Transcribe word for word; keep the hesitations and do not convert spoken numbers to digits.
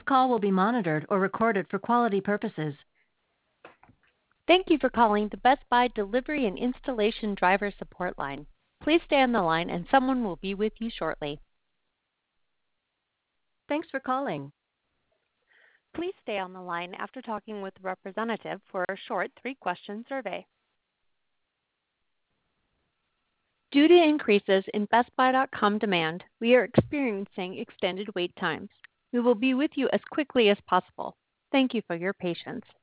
call will be monitored or recorded for quality purposes. Thank you for calling the Best Buy Delivery and Installation Driver Support Line. Please stay on the line and someone will be with you shortly. Thanks for calling. Please stay on the line after talking with the representative for a short three-question survey. Due to increases in Best Buy dot com demand, we are experiencing extended wait times. We will be with you as quickly as possible. Thank you for your patience.